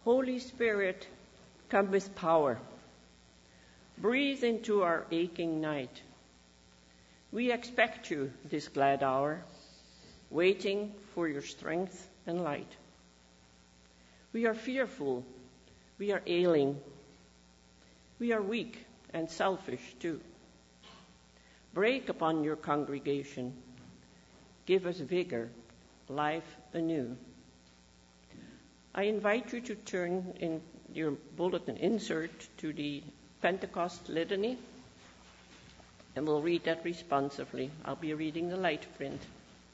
Holy Spirit, come with power. Breathe into our aching night. We expect you this glad hour, waiting for your strength and light. We are fearful, we are ailing, we are weak and selfish too. Break upon your congregation, give us vigor, life anew. I invite you to turn in your bulletin insert to the Pentecost Litany, and we'll read that responsively. I'll be reading the light print.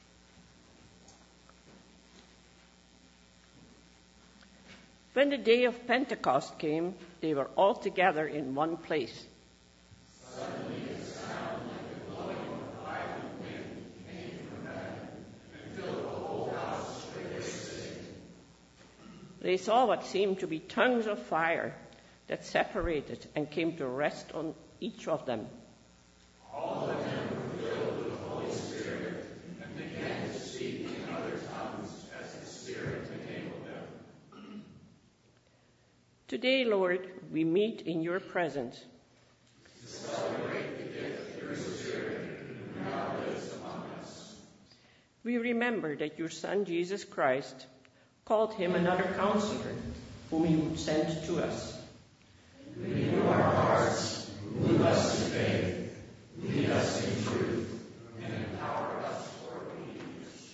When the day of Pentecost came, they were all together in one place. Suddenly a sound like the blowing of violent wind came from heaven and filled the whole house where they were sitting. They saw what seemed to be tongues of fire that separated and came to rest on each of them. All of them were filled with the Holy Spirit and began to speak in other tongues as the Spirit enabled them. Today, Lord, we meet in your presence. To celebrate the gift of your Spirit who now lives among us. We remember that your Son, Jesus Christ, called him another counselor, whom you sent to us. Renew our hearts, move us to faith, lead us in truth, and empower us for obedience.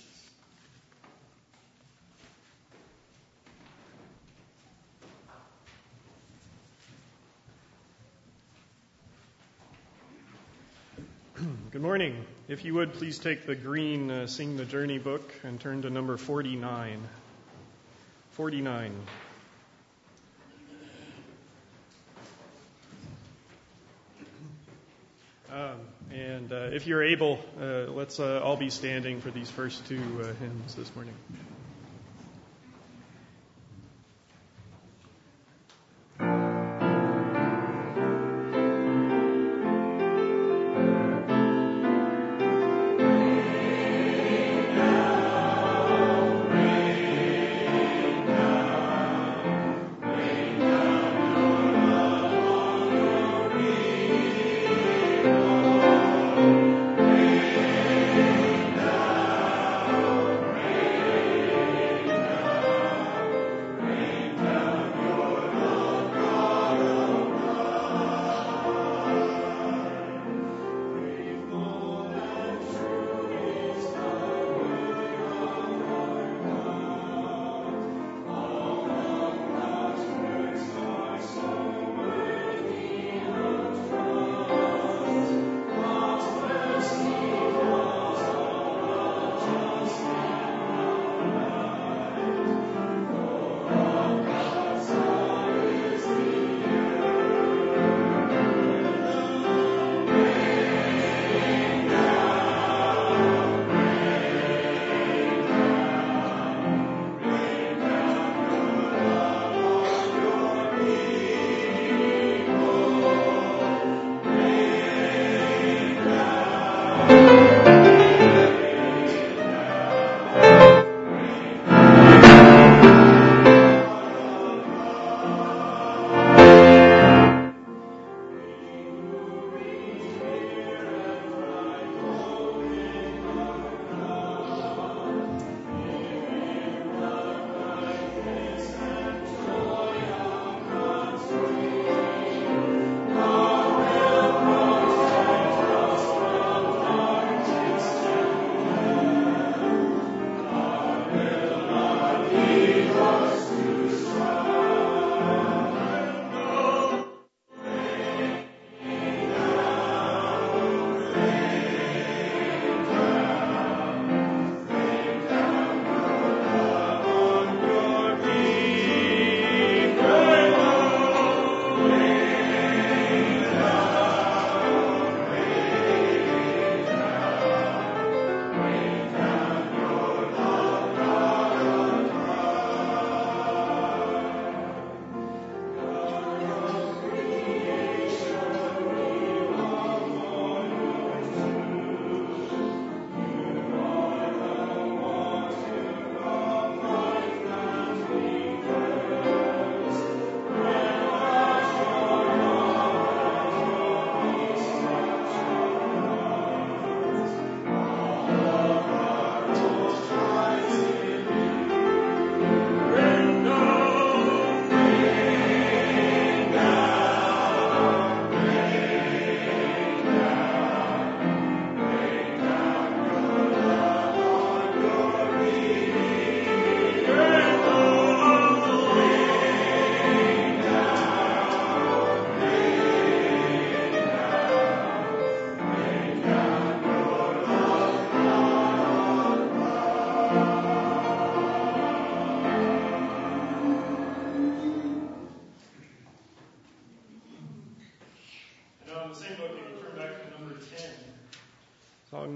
Good morning. If you would, please take the green Sing the Journey book and turn to number 49. 49. And if you're able, let's all be standing for these first two hymns this morning.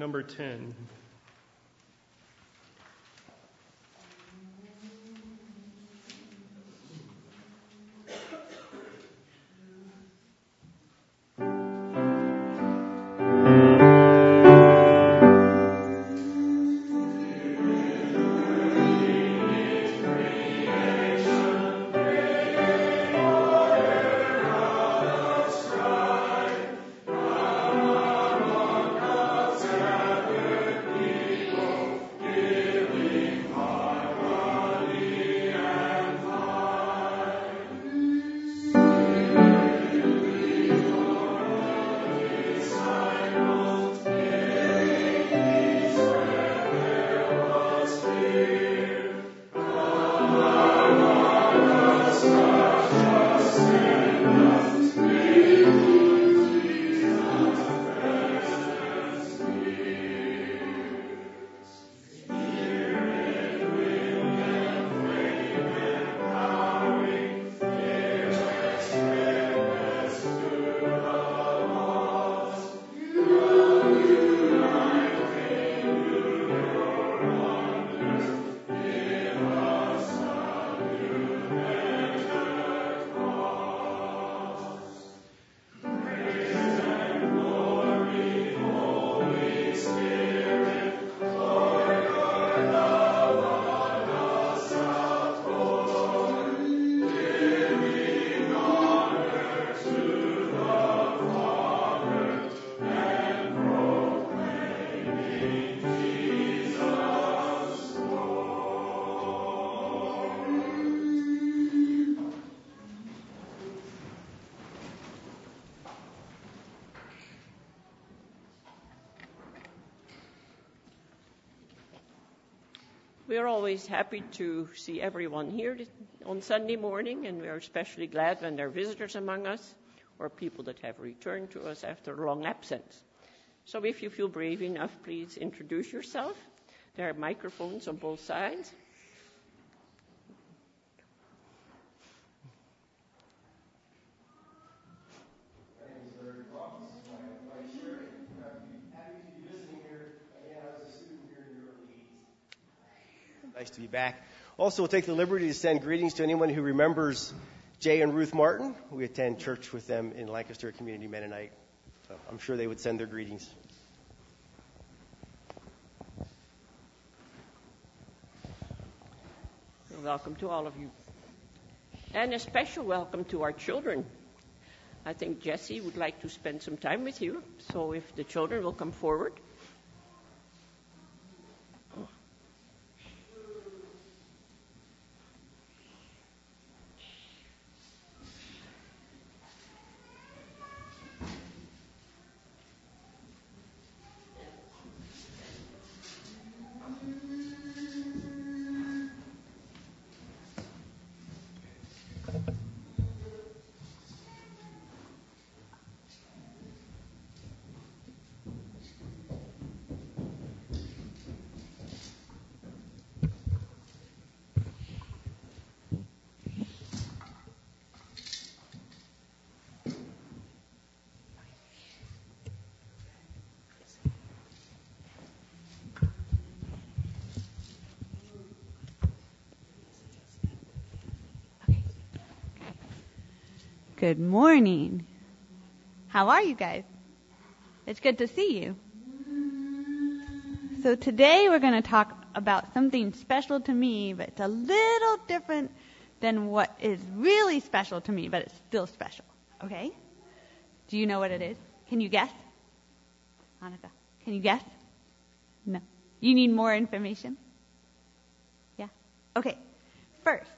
number 10. We are always happy to see everyone here on Sunday morning, and we are especially glad when there are visitors among us or people that have returned to us after a long absence. So if you feel brave enough, please introduce yourself. There are microphones on both sides. My name is Larry Croft. This is my wife Sherry. Happy to be visiting here. Again, I was a student here in the early 80s. Nice to be back. Also, we'll take the liberty to send greetings to anyone who remembers Jay and Ruth Martin. We attend church with them in Lancaster Community Mennonite. So I'm sure they would send their greetings. Welcome to all of you. And a special welcome to our children. I think Jesse would like to spend some time with you. So if the children will come forward. Good morning. How are you guys? It's good to see you. So today we're going to talk about something special to me, but it's a little different than what is really special to me, but it's still special. Okay? Do you know what it is? Can you guess? Hanukkah, can you guess? No. You need more information? Yeah? Okay. First,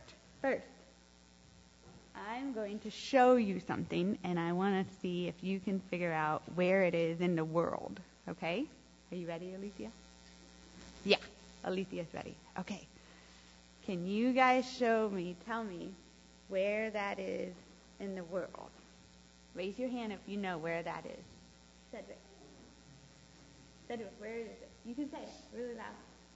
I'm going to show you something, and I want to see if you can figure out where it is in the world. Okay? Are you ready, Alicia? Yeah, Alicia's ready. Okay. Can you guys tell me where that is in the world? Raise your hand if you know where that is. Cedric, where is it? You can say it really loud.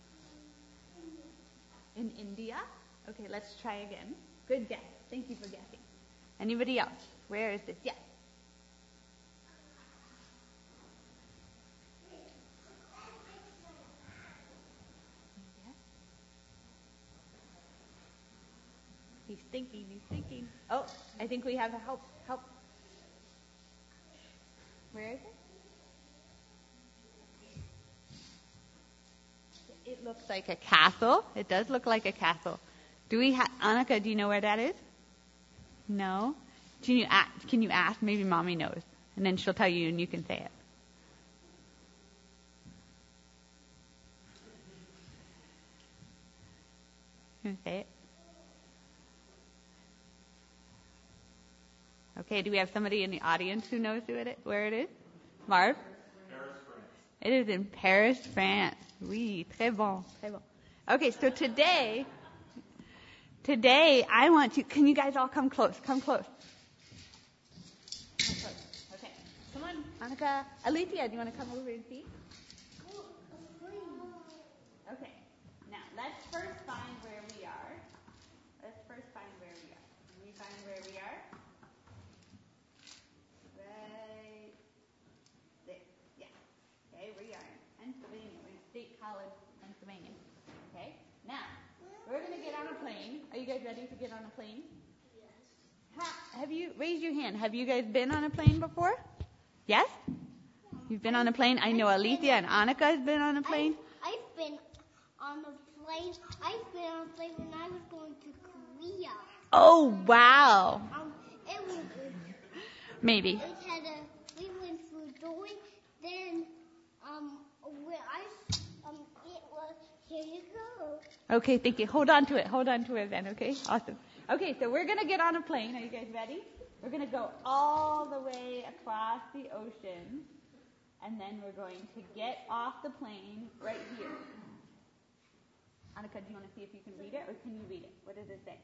In India? Okay, let's try again. Good guess. Thank you for guessing. Anybody else? Where is this? Yes. He's thinking. Oh, I think we have help. Where is it? It looks like a castle. It does look like a castle. Annika, do you know where that is? No? Can you ask? Maybe Mommy knows. And then she'll tell you and you can say it. You want to say it? Okay, do we have somebody in the audience who knows where it is? Marv? Paris, France. It is in Paris, France. Oui, très bon. Okay, so today I want can you guys all come close? Okay, come on, Annika. Alethea, do you want to come over and see? Okay, now let's first find where we are. Can we find where we are? Right there. Yeah. Okay, we are in Pennsylvania. We're in State College, Pennsylvania. Okay, now we're going to get on a plane. Are you guys ready to get on a plane? Yes. Raise your hand. Have you guys been on a plane before? Yes? You've been on a plane? I know Alethea and Annika has been on a plane. I've been on a plane. I've been on a plane when I was going to Korea. Oh, wow. It was Maybe. It had we went through a door. Then where it was. Here you go. Okay, thank you. Hold on to it then, okay? Awesome. Okay, so we're going to get on a plane. Are you guys ready? We're going to go all the way across the ocean, and then we're going to get off the plane right here. Annika, do you want to see if you can read it, or can you read it? What does it say?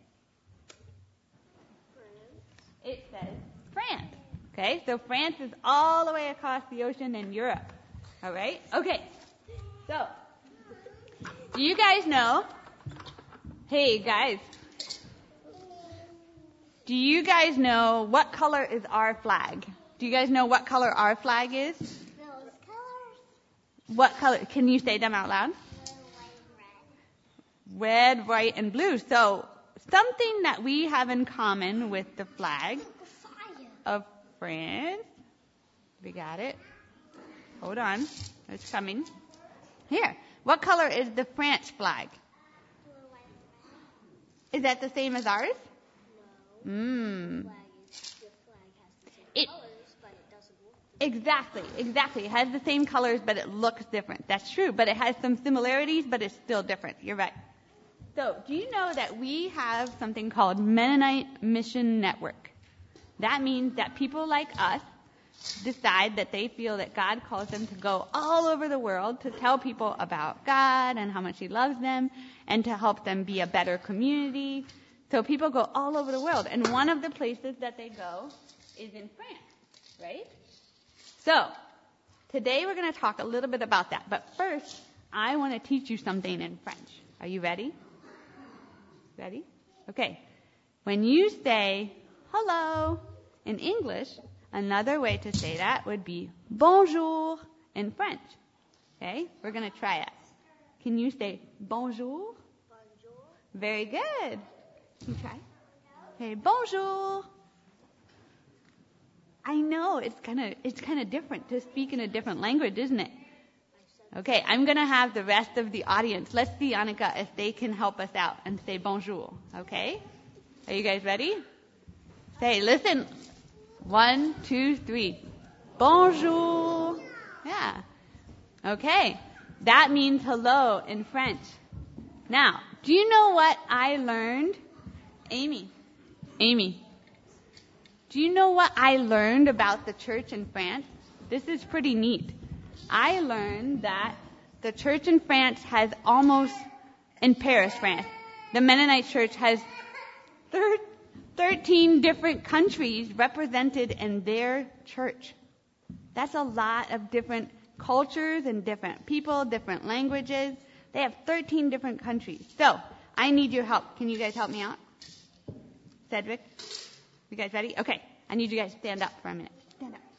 France. It says France. Okay, so France is all the way across the ocean in Europe. All right? Okay, so do you guys know? Hey, guys. Do you guys know what color is our flag? Do you guys know what color our flag is? Those colors. What color? Can you say them out loud? Red, white, and blue. So something that we have in common with the flag of France. We got it. Hold on. It's coming. Here. What color is the French flag? Blue, white, red. Is that the same as ours? No. Mm. Your flag has the same colors, but it doesn't look Exactly. It has the same colors, but it looks different. That's true. But it has some similarities, but it's still different. You're right. So, do you know that we have something called Mennonite Mission Network? That means that people like us decide that they feel that God calls them to go all over the world to tell people about God and how much He loves them and to help them be a better community. So people go all over the world. And one of the places that they go is in France, right? So, today we're going to talk a little bit about that. But first, I want to teach you something in French. Are you ready? Ready? Okay. When you say hello in English, another way to say that would be bonjour in French. Okay? We're going to try it. Can you say bonjour? Bonjour. Very good. Can you try? Okay, bonjour. I know it's kind of different to speak in a different language, isn't it? Okay, I'm going to have the rest of the audience. Let's see, Annika, if they can help us out and say bonjour. Okay? Are you guys ready? Say, listen. 1, 2, 3. Bonjour. Yeah. Okay. That means hello in French. Now, do you know what I learned? Amy. Do you know what I learned about the church in France? This is pretty neat. I learned that the church in France has in Paris, France, the Mennonite church has 13 different countries represented in their church. That's a lot of different cultures and different people, different languages. They have 13 different countries. So, I need your help. Can you guys help me out? Cedric? You guys ready? Okay. I need you guys to stand up for a minute. Stand up.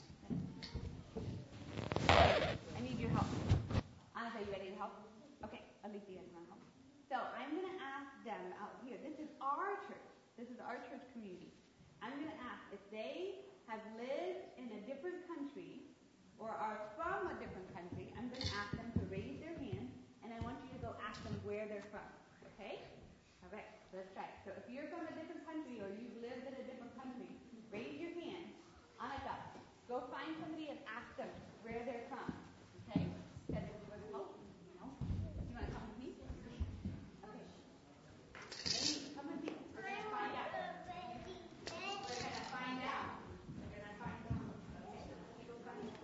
I need your help. Annika, you ready to help? Okay. Alethea, you want to help? So, I'm going to ask them out here. This is our church. This is our church community. I'm going to ask if they have lived in a different country or are from a different country. I'm going to ask them to raise their hand, and I want you to go ask them where they're from. Okay? All right, let's try it. So if you're from a different country or you've lived in a different country, raise your hand. Annika, go find somebody and ask them where they're from. Okay? That is good help. No? You want to come with me? Okay. Amy, come with me. We're going to find out. We're going to find out. We're going to find out. Okay. Go find out.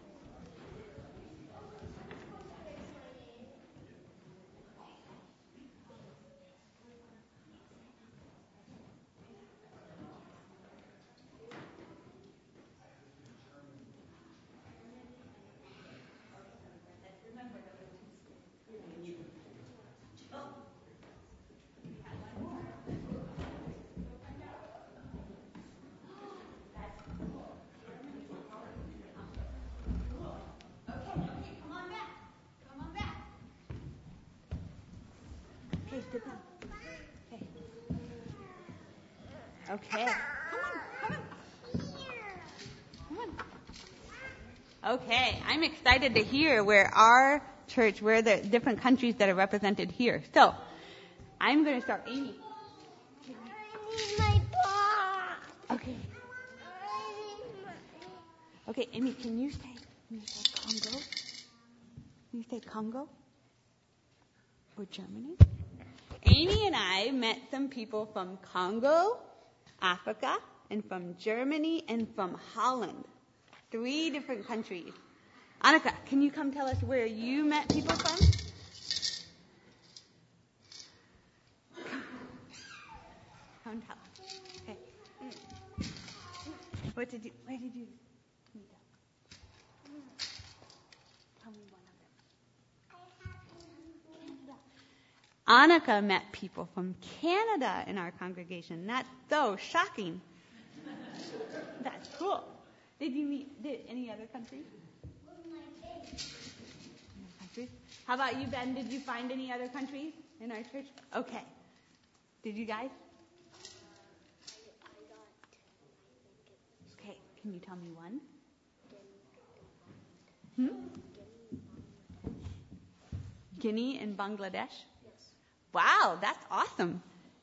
Okay. Come on. Okay, I'm excited to hear where our church, where the different countries that are represented here. So, I'm going to start. Amy. I need my ball. Okay. Okay, Amy, can you say Congo? Can you say Congo? Or Germany? Amy and I met some people from Congo, Africa, and from Germany, and from Holland. 3 different countries. Annika, can you come tell us where you met people from? Come tell us. Okay. Where did you meet them? Tell me one of them. Annika met people from Canada in our congregation. That's so shocking. That's cool. Did any other countries? How about you, Ben? Did you find any other countries in our church? Okay. Did you guys? Okay. Can you tell me one? Guinea and Bangladesh? Wow, that's awesome.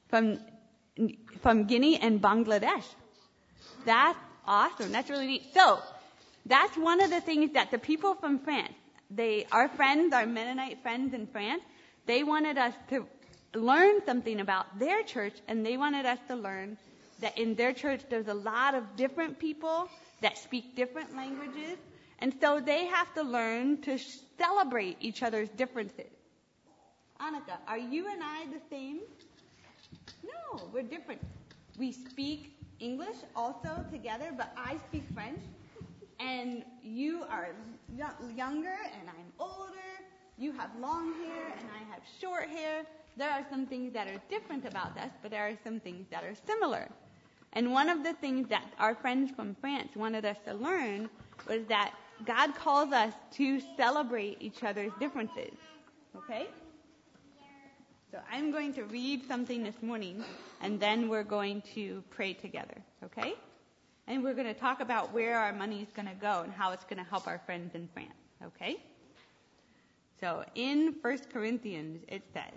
From Guinea and Bangladesh. That's awesome. That's really neat. So, that's one of the things that the people from France, our friends, our Mennonite friends in France, they wanted us to learn something about their church, and they wanted us to learn that in their church there's a lot of different people that speak different languages, and so they have to learn to celebrate each other's differences. Annika, are you and I the same? No, we're different. We speak English also together, but I speak French, and you are younger and I'm older. You have long hair and I have short hair. There are some things that are different about us, but there are some things that are similar. And one of the things that our friends from France wanted us to learn was that God calls us to celebrate each other's differences. Okay? So I'm going to read something this morning, and then we're going to pray together, okay? And we're going to talk about where our money is going to go and how it's going to help our friends in France, okay? So in 1 Corinthians, it says,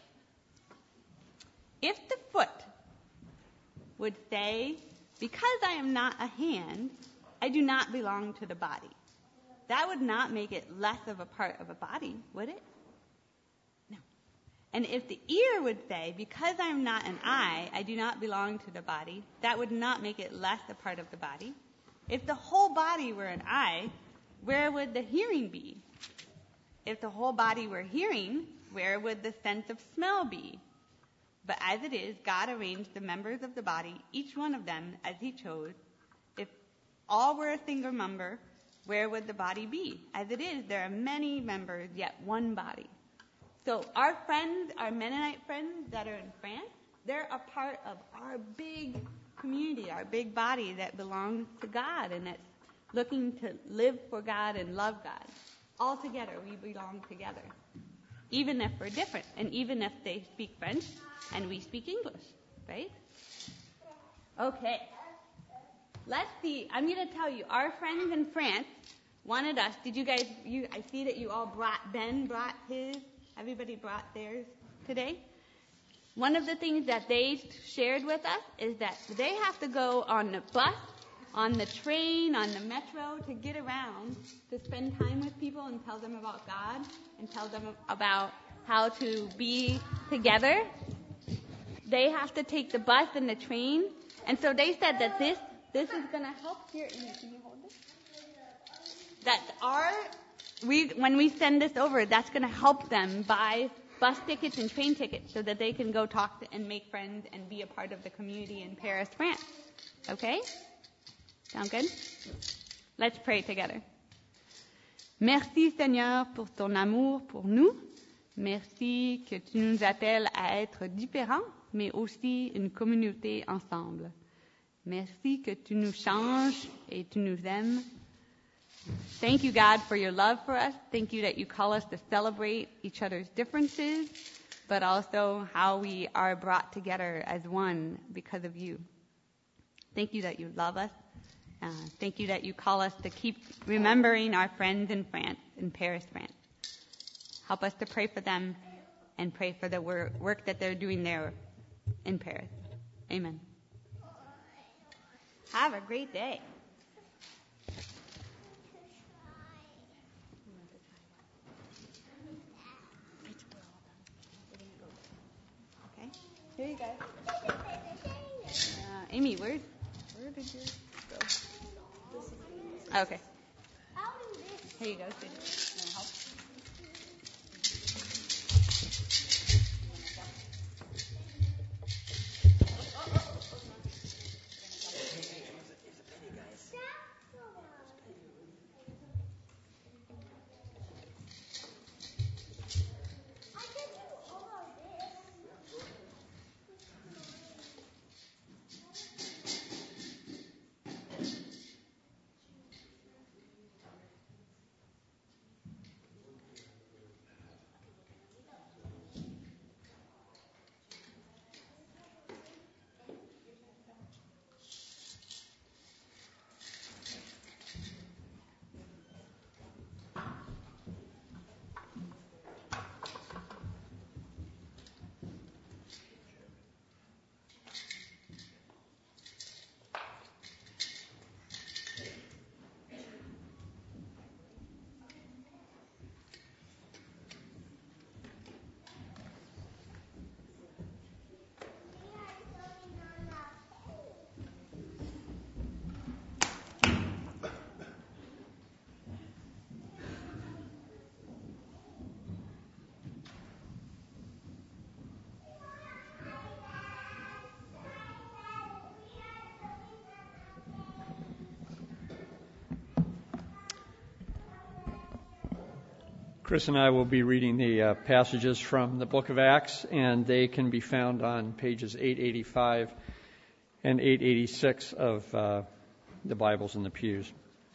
if the foot would say, because I am not a hand, I do not belong to the body, that would not make it less of a part of a body, would it? And if the ear would say, because I am not an eye, I do not belong to the body, that would not make it less a part of the body. If the whole body were an eye, where would the hearing be? If the whole body were hearing, where would the sense of smell be? But as it is, God arranged the members of the body, each one of them as he chose. If all were a single member, where would the body be? As it is, there are many members, yet one body. So our friends, our Mennonite friends that are in France, they're a part of our big community, our big body that belongs to God and that's looking to live for God and love God. All together, we belong together. Even if we're different, and even if they speak French and we speak English, right? Okay. Let's see. I'm going to tell you, our friends in France wanted us. Did you guys, I see that you all Ben brought his. Everybody brought theirs today. One of the things that they shared with us is that they have to go on the bus, on the train, on the metro to get around, to spend time with people and tell them about God and tell them about how to be together. They have to take the bus and the train. And so they said that this is going to help. Here, can you hold this? That when we send this over, that's going to help them buy bus tickets and train tickets so that they can go talk to and make friends and be a part of the community in Paris, France. Okay? Sound good? Let's pray together. Merci Seigneur pour ton amour pour nous. Merci que tu nous appelles à être différents, mais aussi une communauté ensemble. Merci que tu nous changes et tu nous aimes. Thank you, God, for your love for us. Thank you that you call us to celebrate each other's differences, but also how we are brought together as one because of you. Thank you that you love us. Thank you that you call us to keep remembering our friends in France, in Paris, France. Help us to pray for them and pray for the work that they're doing there in Paris. Amen. Have a great day. Okay, here you go. Amy, where did yours go? Okay. Here you go, Susan. Want to help? Chris and I will be reading the passages from the book of Acts, and they can be found on pages 885 and 886 of the Bibles in the pews.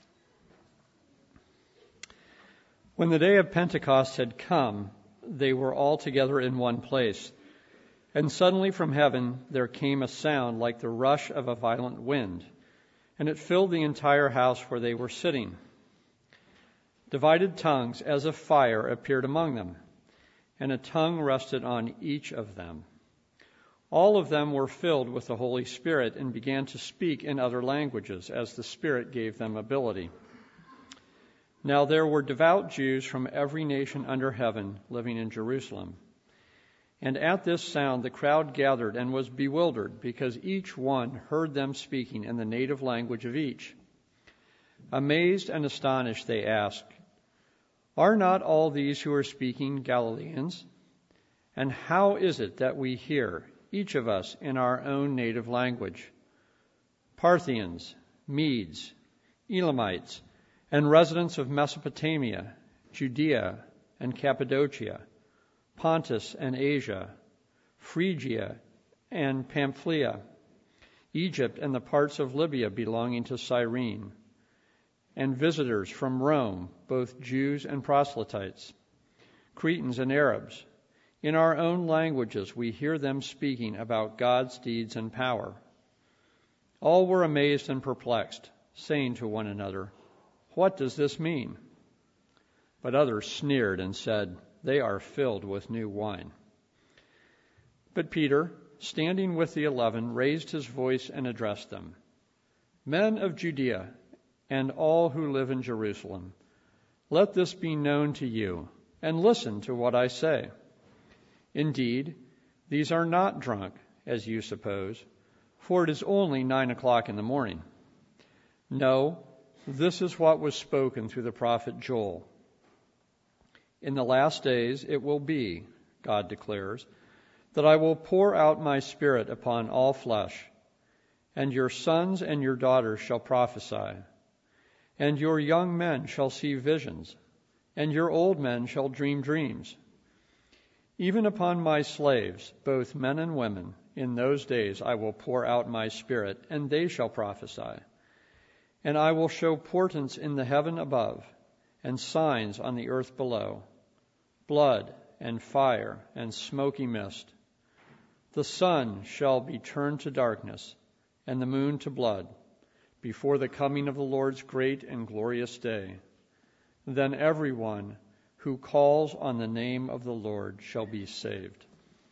When the day of Pentecost had come, they were all together in one place. And suddenly from heaven there came a sound like the rush of a violent wind, and it filled the entire house where they were sitting. Divided tongues as of fire appeared among them, and a tongue rested on each of them. All of them were filled with the Holy Spirit and began to speak in other languages as the Spirit gave them ability. Now there were devout Jews from every nation under heaven living in Jerusalem. And at this sound the crowd gathered and was bewildered, because each one heard them speaking in the native language of each. Amazed and astonished, they asked, "Are not all these who are speaking Galileans? And how is it that we hear, each of us in our own native language? Parthians, Medes, Elamites, and residents of Mesopotamia, Judea and Cappadocia, Pontus and Asia, Phrygia and Pamphylia, Egypt and the parts of Libya belonging to Cyrene, and visitors from Rome, both Jews and proselytes, Cretans and Arabs. In our own languages we hear them speaking about God's deeds and power." All were amazed and perplexed, saying to one another, "What does this mean?" But others sneered and said, "They are filled with new wine." But Peter, standing with the 11, raised his voice and addressed them. "Men of Judea, and all who live in Jerusalem, let this be known to you, and listen to what I say. Indeed, these are not drunk, as you suppose, for it is only 9:00 in the morning. No, this is what was spoken through the prophet Joel. In the last days it will be, God declares, that I will pour out my Spirit upon all flesh, and your sons and your daughters shall prophesy, and your young men shall see visions, and your old men shall dream dreams. Even upon my slaves, both men and women, in those days I will pour out my Spirit, and they shall prophesy. And I will show portents in the heaven above, and signs on the earth below, blood and fire and smoky mist. The sun shall be turned to darkness, and the moon to blood, before the coming of the Lord's great and glorious day. Then everyone who calls on the name of the Lord shall be saved."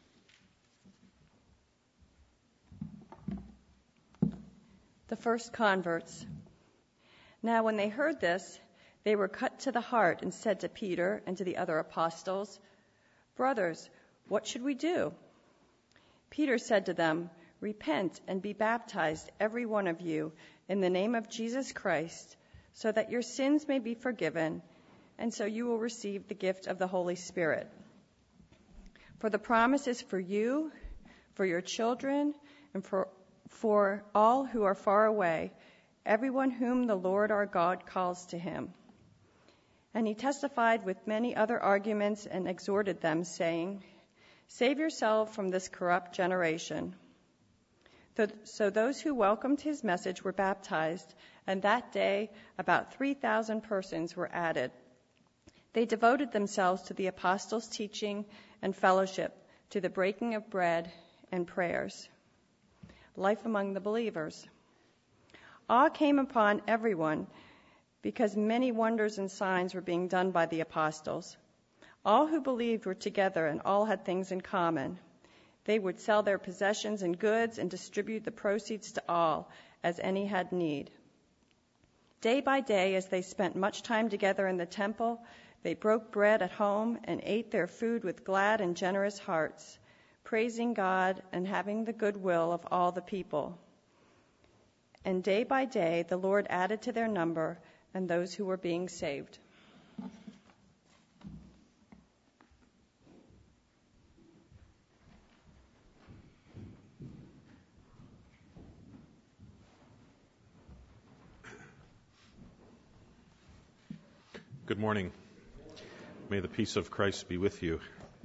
The first converts. Now when they heard this, they were cut to the heart and said to Peter and to the other apostles, "Brothers, what should we do?" Peter said to them, "Repent and be baptized, every one of you, in the name of Jesus Christ, so that your sins may be forgiven, and so you will receive the gift of the Holy Spirit. For the promise is for you, for your children, and for all who are far away, everyone whom the Lord our God calls to him." And he testified with many other arguments and exhorted them, saying, "Save yourselves from this corrupt generation." So those who welcomed his message were baptized, and that day about 3,000 persons were added. They devoted themselves to the apostles' teaching and fellowship, to the breaking of bread and prayers. Life among the believers. Awe came upon everyone because many wonders and signs were being done by the apostles. All who believed were together and all had things in common. They would sell their possessions and goods and distribute the proceeds to all as any had need. Day by day, as they spent much time together in the temple, they broke bread at home and ate their food with glad and generous hearts, praising God and having the goodwill of all the people. And day by day, the Lord added to their number and those who were being saved. Good morning. May the peace of Christ be with you.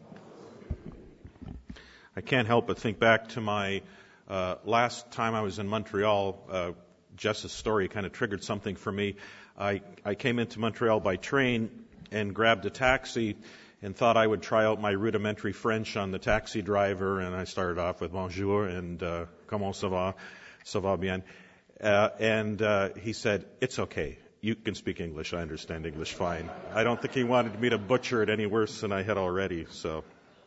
I can't help but think back to my last time I was in Montreal. Jess's story kind of triggered something for me. I came into Montreal by train and grabbed a taxi and thought I would try out my rudimentary French on the taxi driver, and I started off with bonjour and comment ça va? Ça va bien. And he said, "It's okay. You can speak English. I understand English fine." I don't think he wanted me to butcher it any worse than I had already. So,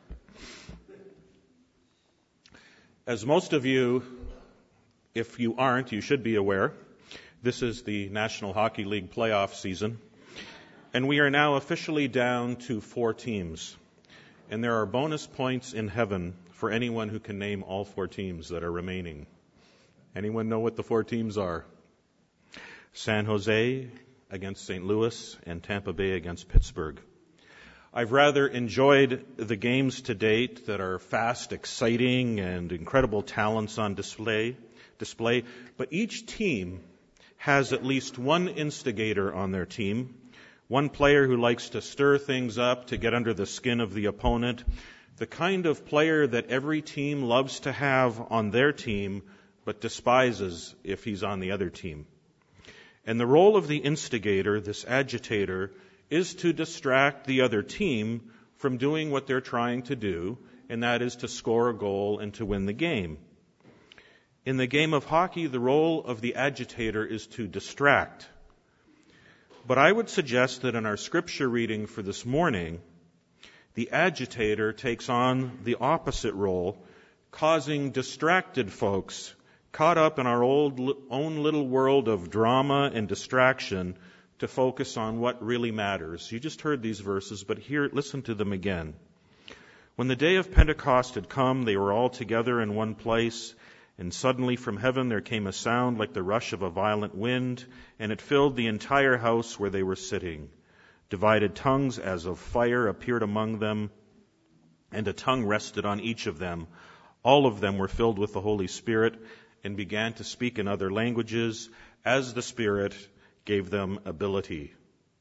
as most of you, if you aren't, you should be aware, this is the National Hockey League playoff season, and we are now officially down to 4 teams. And there are bonus points in heaven for anyone who can name all 4 teams that are remaining. Anyone know what the 4 teams are? San Jose against St. Louis, and Tampa Bay against Pittsburgh. I've rather enjoyed the games to date that are fast, exciting, and incredible talents on display, but each team has at least one instigator on their team, one player who likes to stir things up to get under the skin of the opponent, the kind of player that every team loves to have on their team, but despises if he's on the other team. And the role of the instigator, this agitator, is to distract the other team from doing what they're trying to do, and that is to score a goal and to win the game. In the game of hockey, the role of the agitator is to distract. But I would suggest that in our scripture reading for this morning, the agitator takes on the opposite role, causing distracted folks caught up in our own little world of drama and distraction to focus on what really matters. You just heard these verses, but listen to them again. When the day of Pentecost had come, they were all together in one place, and suddenly from heaven there came a sound like the rush of a violent wind, and it filled the entire house where they were sitting. Divided tongues as of fire appeared among them, and a tongue rested on each of them. All of them were filled with the Holy Spirit and began to speak in other languages as the Spirit gave them ability.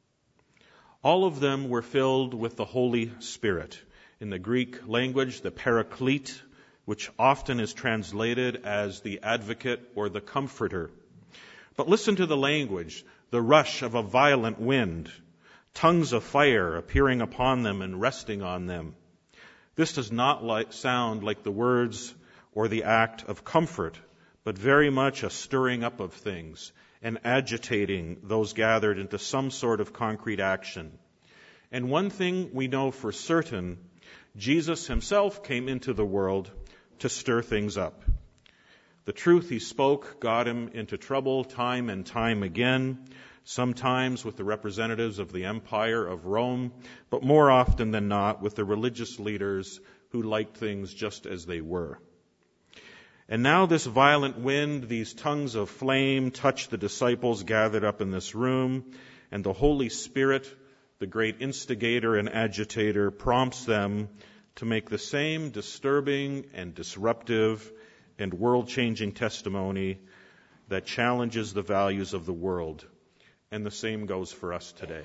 All of them were filled with the Holy Spirit. In the Greek language, the Paraclete, which often is translated as the advocate or the comforter. But listen to the language, the rush of a violent wind, tongues of fire appearing upon them and resting on them. This does not sound like the words or the act of comfort, but very much a stirring up of things and agitating those gathered into some sort of concrete action. And one thing we know for certain, Jesus himself came into the world to stir things up. The truth he spoke got him into trouble time and time again, sometimes with the representatives of the Empire of Rome, but more often than not with the religious leaders who liked things just as they were. And now this violent wind, these tongues of flame, touch the disciples gathered up in this room, and the Holy Spirit, the great instigator and agitator, prompts them to make the same disturbing and disruptive and world-changing testimony that challenges the values of the world. And the same goes for us today.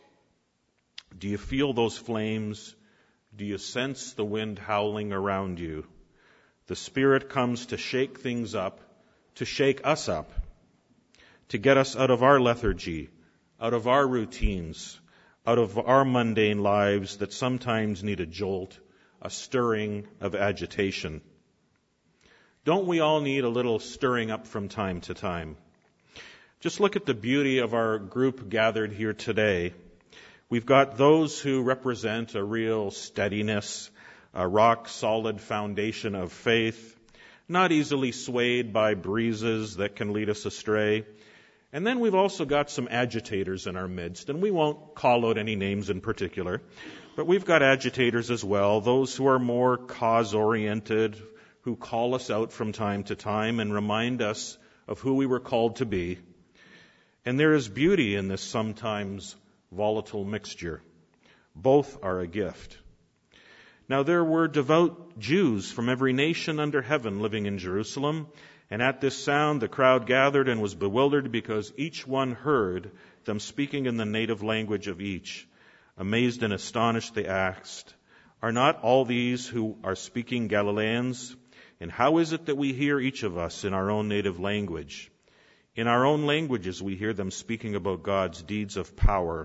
Do you feel those flames? Do you sense the wind howling around you? The Spirit comes to shake things up, to shake us up, to get us out of our lethargy, out of our routines, out of our mundane lives that sometimes need a jolt, a stirring of agitation. Don't we all need a little stirring up from time to time? Just look at the beauty of our group gathered here today. We've got those who represent a real steadiness, a rock-solid foundation of faith, not easily swayed by breezes that can lead us astray. And then we've also got some agitators in our midst, and we won't call out any names in particular, but we've got agitators as well, those who are more cause-oriented, who call us out from time to time and remind us of who we were called to be. And there is beauty in this sometimes volatile mixture. Both are a gift. Now there were devout Jews from every nation under heaven living in Jerusalem, and at this sound the crowd gathered and was bewildered because each one heard them speaking in the native language of each. Amazed and astonished, they asked, "Are not all these who are speaking Galileans? And how is it that we hear each of us in our own native language? In our own languages we hear them speaking about God's deeds of power."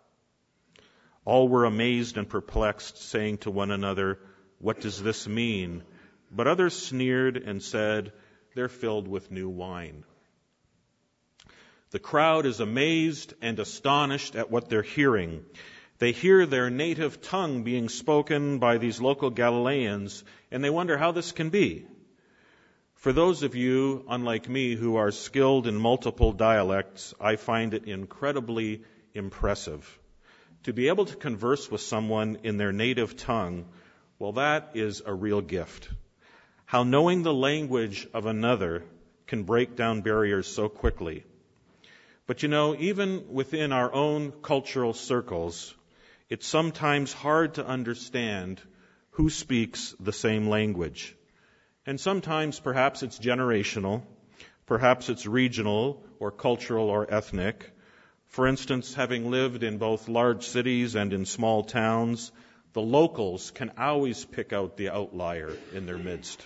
All were amazed and perplexed, saying to one another, "What does this mean?" But others sneered and said, "They're filled with new wine." The crowd is amazed and astonished at what they're hearing. They hear their native tongue being spoken by these local Galileans, and they wonder how this can be. For those of you, unlike me, who are skilled in multiple dialects, I find it incredibly impressive. To be able to converse with someone in their native tongue, well, that is a real gift. How knowing the language of another can break down barriers so quickly. But you know, even within our own cultural circles, it's sometimes hard to understand who speaks the same language. And sometimes perhaps it's generational, perhaps it's regional or cultural or ethnic. For instance, having lived in both large cities and in small towns, the locals can always pick out the outlier in their midst.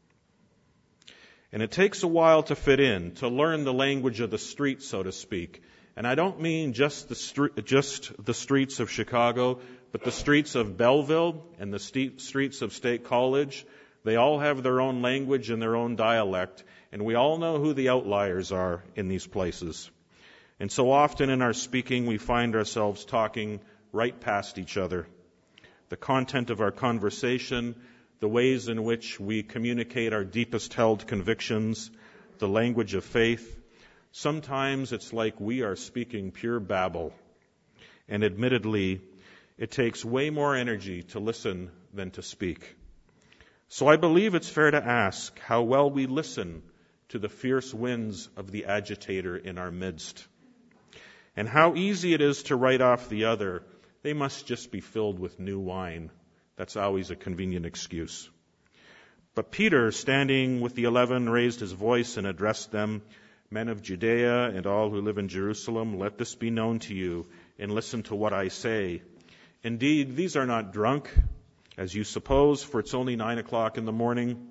And it takes a while to fit in, to learn the language of the street, so to speak. And I don't mean just the streets of Chicago, but the streets of Belleville and the streets of State College, They all have their own language and their own dialect, and we all know who the outliers are in these places. And so often in our speaking, we find ourselves talking right past each other. The content of our conversation, the ways in which we communicate our deepest held convictions, the language of faith, sometimes it's like we are speaking pure babble. And admittedly, it takes way more energy to listen than to speak. So I believe it's fair to ask how well we listen to the fierce winds of the agitator in our midst. And how easy it is to write off the other. They must just be filled with new wine. That's always a convenient excuse. But Peter, standing with the 11, raised his voice and addressed them, "Men of Judea and all who live in Jerusalem, let this be known to you, and listen to what I say. Indeed, these are not drunk, as you suppose, for it's only 9:00 in the morning.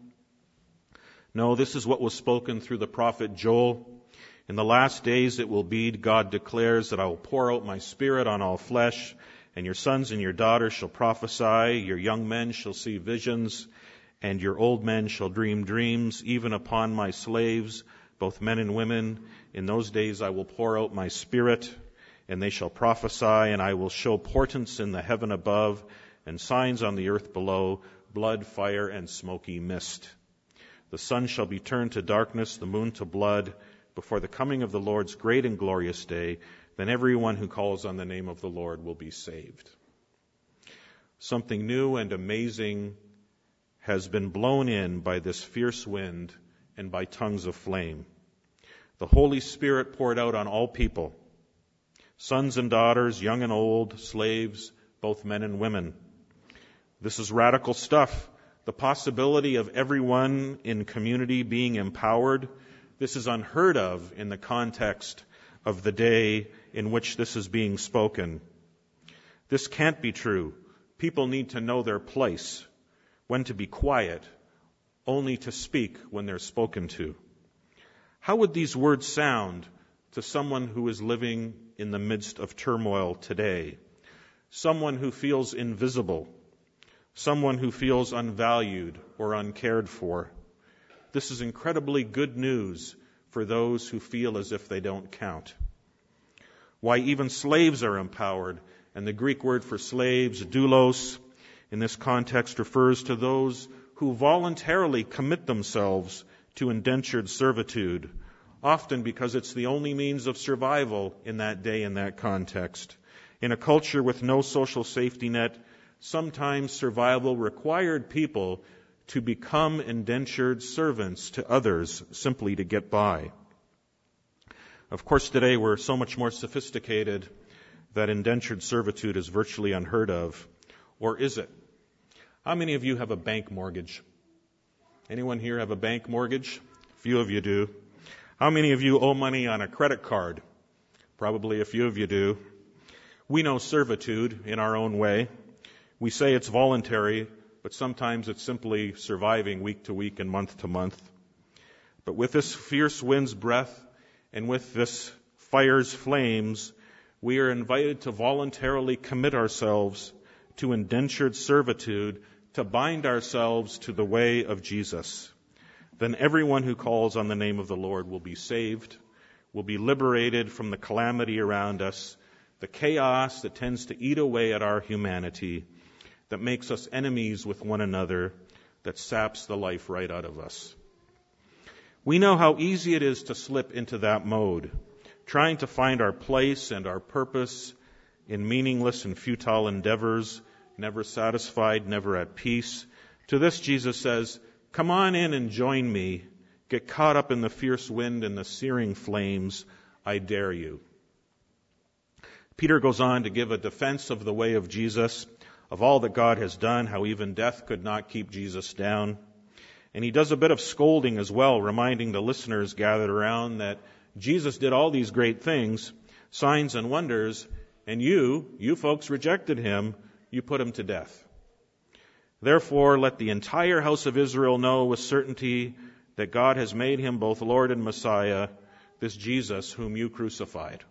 No, this is what was spoken through the prophet Joel. In the last days it will be, God declares, that I will pour out my Spirit on all flesh, and your sons and your daughters shall prophesy, your young men shall see visions, and your old men shall dream dreams, even upon my slaves, both men and women. In those days I will pour out my Spirit, and they shall prophesy, and I will show portents in the heaven above, and signs on the earth below, blood, fire, and smoky mist. The sun shall be turned to darkness, the moon to blood, before the coming of the Lord's great and glorious day. Then everyone who calls on the name of the Lord will be saved." Something new and amazing has been blown in by this fierce wind and by tongues of flame. The Holy Spirit poured out on all people, sons and daughters, young and old, slaves, both men and women. This is radical stuff. The possibility of everyone in community being empowered, this is unheard of in the context of the day in which this is being spoken. This can't be true. People need to know their place, when to be quiet, only to speak when they're spoken to. How would these words sound to someone who is living in the midst of turmoil today? Someone who feels invisible, someone who feels unvalued or uncared for. This is incredibly good news for those who feel as if they don't count. Why, even slaves are empowered, and the Greek word for slaves, doulos, in this context refers to those who voluntarily commit themselves to indentured servitude, often because it's the only means of survival in that day, in that context. In a culture with no social safety net, sometimes survival required people to become indentured servants to others simply to get by. Of course, today we're so much more sophisticated that indentured servitude is virtually unheard of. Or is it? How many of you have a bank mortgage? Anyone here have a bank mortgage? A few of you do. How many of you owe money on a credit card? Probably a few of you do. We know servitude in our own way. We say it's voluntary, but sometimes it's simply surviving week to week and month to month. But with this fierce wind's breath and with this fire's flames, we are invited to voluntarily commit ourselves to indentured servitude, to bind ourselves to the way of Jesus. Then everyone who calls on the name of the Lord will be saved, will be liberated from the calamity around us, the chaos that tends to eat away at our humanity, that makes us enemies with one another, that saps the life right out of us. We know how easy it is to slip into that mode, trying to find our place and our purpose in meaningless and futile endeavors, never satisfied, never at peace. To this, Jesus says, "Come on in and join me. Get caught up in the fierce wind and the searing flames. I dare you." Peter goes on to give a defense of the way of Jesus, of all that God has done, how even death could not keep Jesus down. And he does a bit of scolding as well, reminding the listeners gathered around that Jesus did all these great things, signs and wonders, and you folks rejected him, you put him to death. Therefore, let the entire house of Israel know with certainty that God has made him both Lord and Messiah, this Jesus whom you crucified.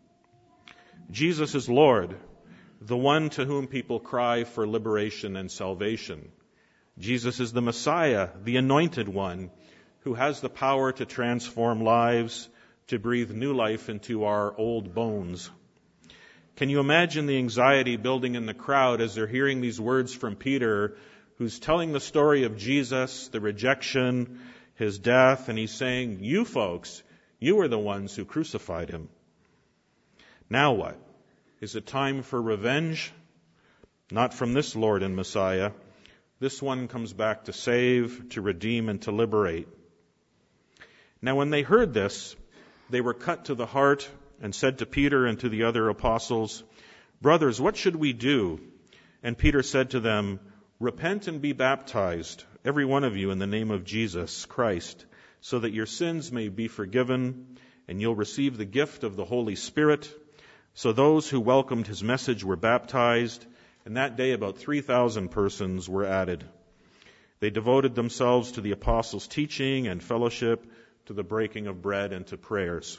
Jesus is Lord, the one to whom people cry for liberation and salvation. Jesus is the Messiah, the Anointed One, who has the power to transform lives, to breathe new life into our old bones. Can you imagine the anxiety building in the crowd as they're hearing these words from Peter, who's telling the story of Jesus, the rejection, his death, and he's saying, you folks, you are the ones who crucified him. Now what? Is it time for revenge? Not from this Lord and Messiah. This one comes back to save, to redeem, and to liberate. Now when they heard this, they were cut to the heart and said to Peter and to the other apostles, brothers, what should we do? And Peter said to them, repent and be baptized, every one of you, in the name of Jesus Christ, so that your sins may be forgiven, and you'll receive the gift of the Holy Spirit. So those who welcomed his message were baptized, and that day about 3,000 persons were added. They devoted themselves to the apostles' teaching and fellowship, to the breaking of bread and to prayers.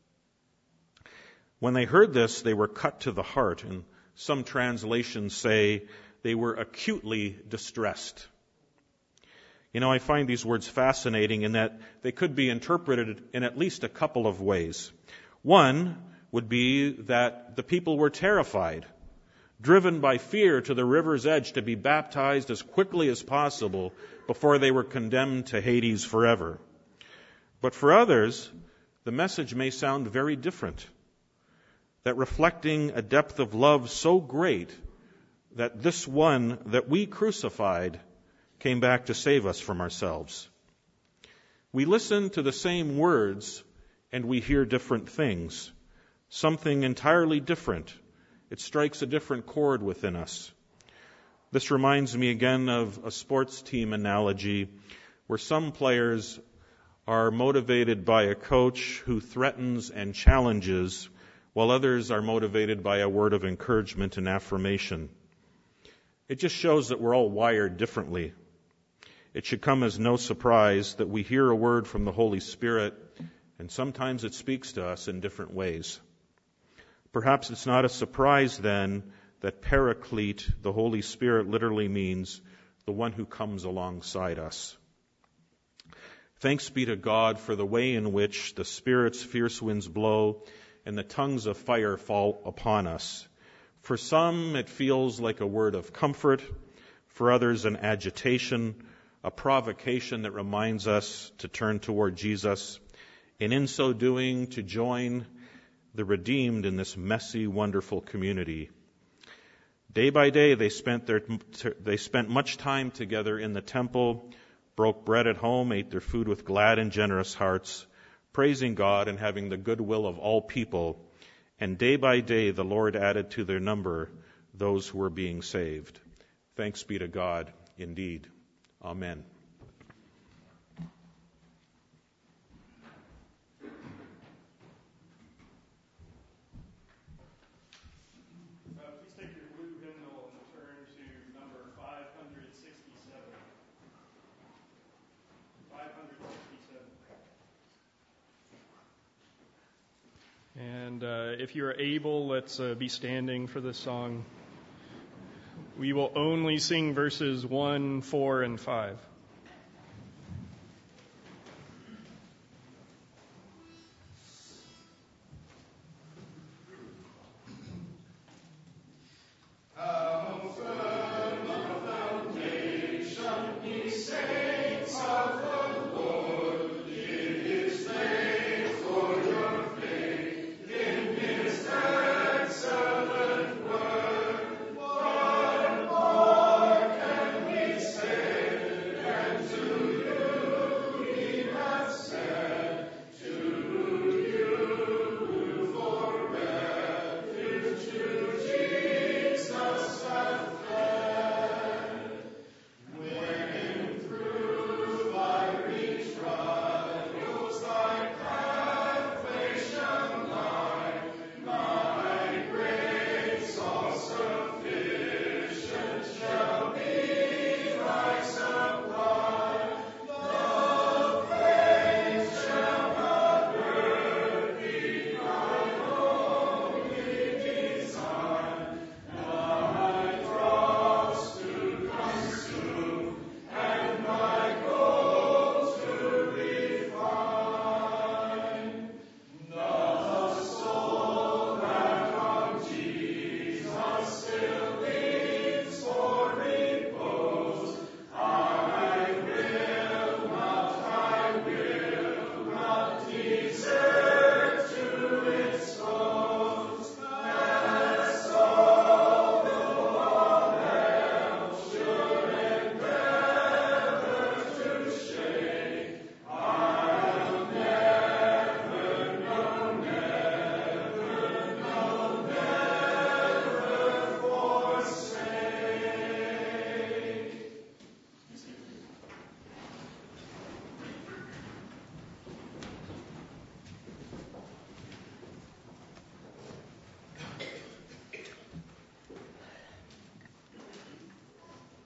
When they heard this, they were cut to the heart, and some translations say they were acutely distressed. You know, I find these words fascinating in that they could be interpreted in at least a couple of ways. One would be that the people were terrified, driven by fear to the river's edge to be baptized as quickly as possible before they were condemned to Hades forever. But for others, the message may sound very different, that reflecting a depth of love so great that this one that we crucified came back to save us from ourselves. We listen to the same words and we hear different things, something entirely different. It strikes a different chord within us. This reminds me again of a sports team analogy where some players are motivated by a coach who threatens and challenges, while others are motivated by a word of encouragement and affirmation. It just shows that we're all wired differently. It should come as no surprise that we hear a word from the Holy Spirit, and sometimes it speaks to us in different ways. Perhaps it's not a surprise then that Paraclete, the Holy Spirit, literally means the one who comes alongside us. Thanks be to God for the way in which the Spirit's fierce winds blow and the tongues of fire fall upon us. For some, it feels like a word of comfort. For others, an agitation, a provocation that reminds us to turn toward Jesus, and in so doing, to join the redeemed in this messy, wonderful community. Day by day, they spent much time together in the temple, broke bread at home, ate their food with glad and generous hearts, praising God and having the goodwill of all people. And day by day, the Lord added to their number those who were being saved. Thanks be to God, indeed. Amen. Please take your blue hymnal and turn to number 567. 567. And if you're able, let's be standing for this song. We will only sing verses 1, 4, and 5. Say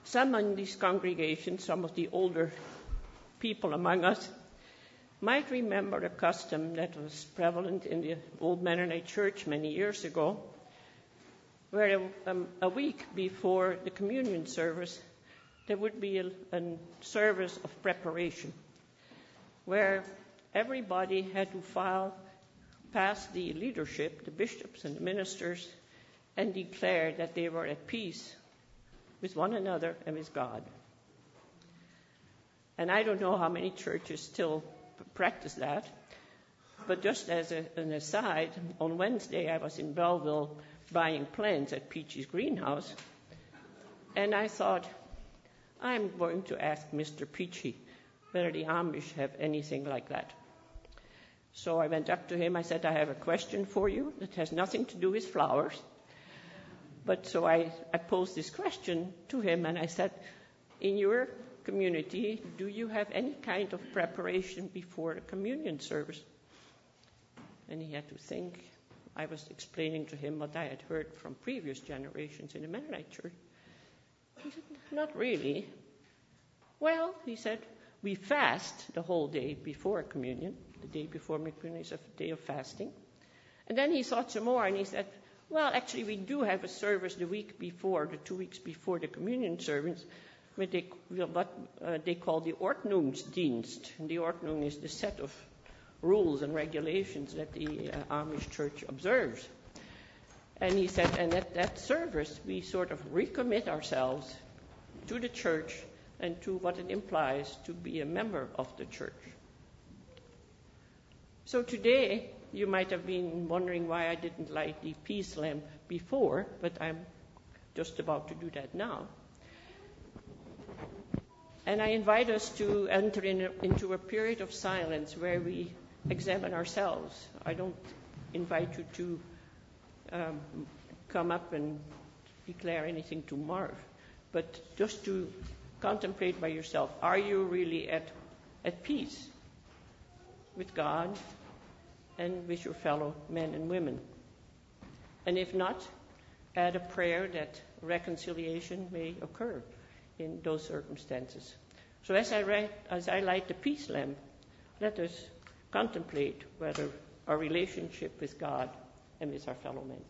some in this congregation, some of the older people among us, might remember a custom that was prevalent in the old Mennonite church many years ago, where a week before the communion service, there would be a service of preparation, where everybody had to file past the leadership, the bishops and the ministers, and declare that they were at peace with one another and with God. And I don't know how many churches still practice that, but just as an aside, on Wednesday I was in Belleville buying plants at Peachy's greenhouse, and I thought, I'm going to ask Mr. Peachy whether the Amish have anything like that. So I went up to him, I said, I have a question for you that has nothing to do with flowers. But so I posed this question to him, and I said, in your community, do you have any kind of preparation before the communion service? And he had to think. I was explaining to him what I had heard from previous generations in the Mennonite church. He said, not really. Well, he said, we fast the whole day before communion. The day before communion is a day of fasting. And then he thought some more, and he said, well, actually, we do have a service the week before, the 2 weeks before the communion service, what they call the Ordnungsdienst. And the Ordnung is the set of rules and regulations that the Amish church observes. And he said, and at that service, we sort of recommit ourselves to the church and to what it implies to be a member of the church. So today, you might have been wondering why I didn't light the peace lamp before, but I'm just about to do that now. And I invite us to enter into a period of silence where we examine ourselves. I don't invite you to come up and declare anything to Marv, but just to contemplate by yourself. Are you really at peace with God and with your fellow men and women? And if not, add a prayer that reconciliation may occur in those circumstances. So as I light the peace lamp, let us contemplate whether our relationship with God and with our fellow men.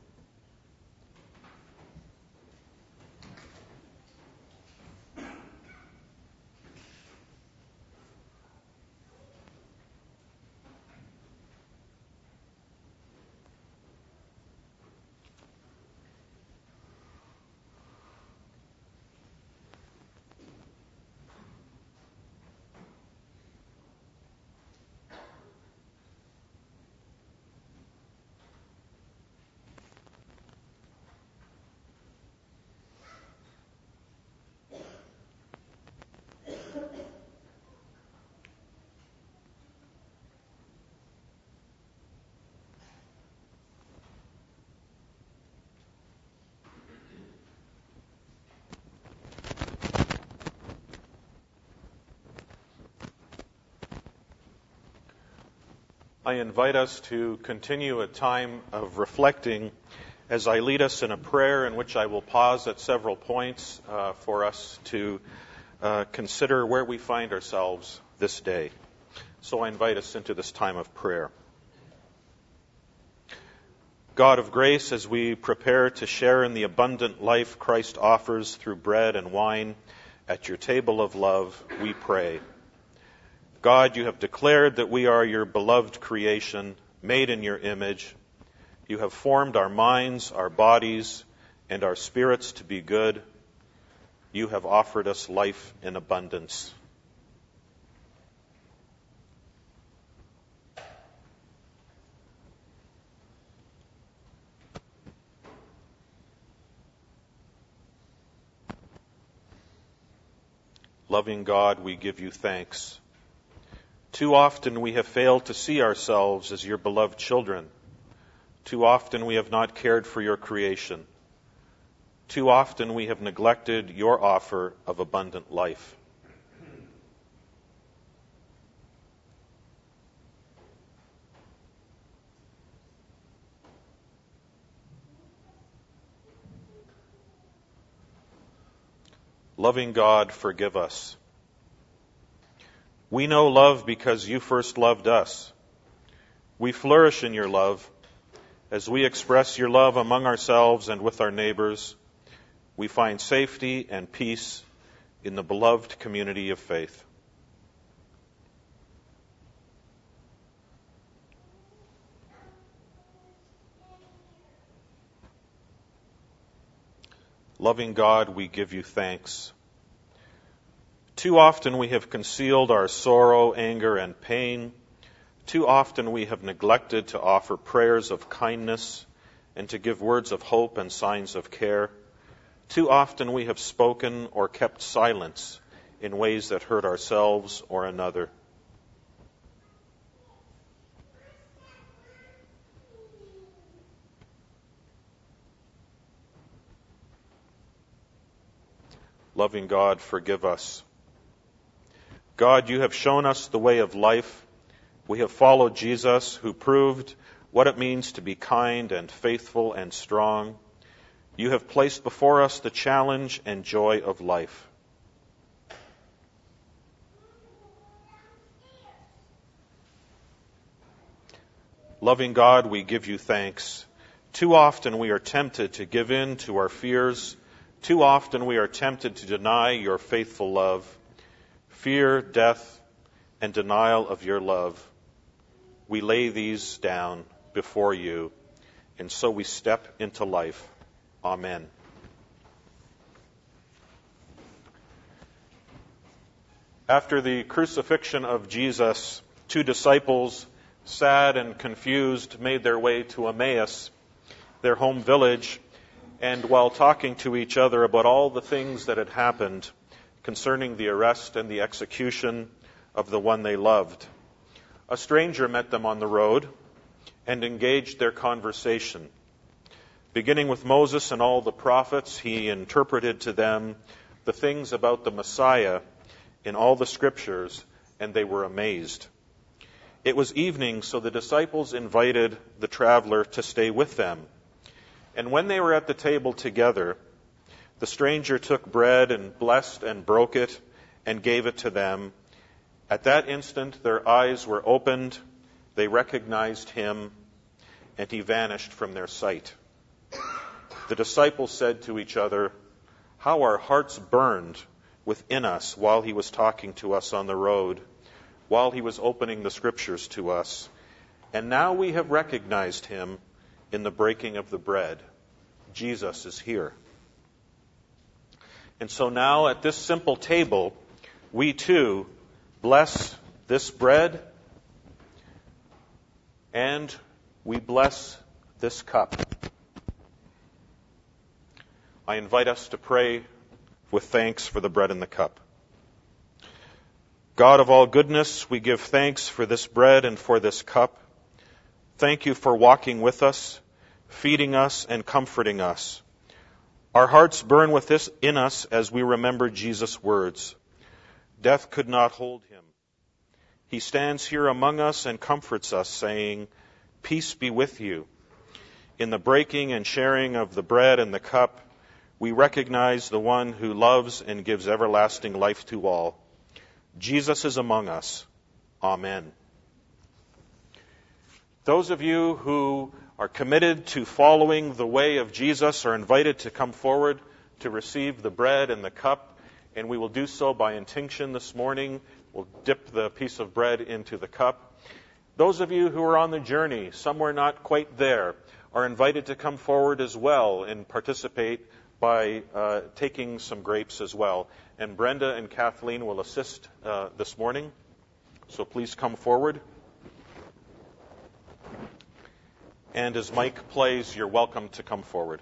I invite us to continue a time of reflecting as I lead us in a prayer in which I will pause at several points for us to consider where we find ourselves this day. So I invite us into this time of prayer. God of grace, as we prepare to share in the abundant life Christ offers through bread and wine at your table of love, we pray. God, you have declared that we are your beloved creation, made in your image. You have formed our minds, our bodies, and our spirits to be good. You have offered us life in abundance. Loving God, we give you thanks. Too often we have failed to see ourselves as your beloved children. Too often we have not cared for your creation. Too often we have neglected your offer of abundant life. Loving God, forgive us. We know love because you first loved us. We flourish in your love. As we express your love among ourselves and with our neighbors, we find safety and peace in the beloved community of faith. Loving God, we give you thanks. Too often we have concealed our sorrow, anger, and pain. Too often we have neglected to offer prayers of kindness and to give words of hope and signs of care. Too often we have spoken or kept silence in ways that hurt ourselves or another. Loving God, forgive us. God, you have shown us the way of life. We have followed Jesus, who proved what it means to be kind and faithful and strong. You have placed before us the challenge and joy of life. Loving God, we give you thanks. Too often we are tempted to give in to our fears. Too often we are tempted to deny your faithful love. Fear, death, and denial of your love. We lay these down before you, and so we step into life. Amen. After the crucifixion of Jesus, 2 disciples, sad and confused, made their way to Emmaus, their home village, and while talking to each other about all the things that had happened concerning the arrest and the execution of the one they loved, a stranger met them on the road and engaged their conversation. Beginning with Moses and all the prophets, he interpreted to them the things about the Messiah in all the scriptures, and they were amazed. It was evening, so the disciples invited the traveler to stay with them. And when they were at the table together, the stranger took bread and blessed and broke it and gave it to them. At that instant, their eyes were opened. They recognized him, and he vanished from their sight. The disciples said to each other, "How our hearts burned within us while he was talking to us on the road, while he was opening the scriptures to us. And now we have recognized him in the breaking of the bread. Jesus is here." And so now at this simple table, we too bless this bread and we bless this cup. I invite us to pray with thanks for the bread and the cup. God of all goodness, we give thanks for this bread and for this cup. Thank you for walking with us, feeding us, and comforting us. Our hearts burn with this in us as we remember Jesus' words. Death could not hold him. He stands here among us and comforts us, saying, "Peace be with you." In the breaking and sharing of the bread and the cup, we recognize the one who loves and gives everlasting life to all. Jesus is among us. Amen. Those of you who are committed to following the way of Jesus are invited to come forward to receive the bread and the cup, and we will do so by intinction this morning. We'll dip the piece of bread into the cup. Those of you who are on the journey, somewhere not quite there, are invited to come forward as well and participate by taking some grapes as well. And Brenda and Kathleen will assist this morning, so please come forward. And as Mike plays, you're welcome to come forward.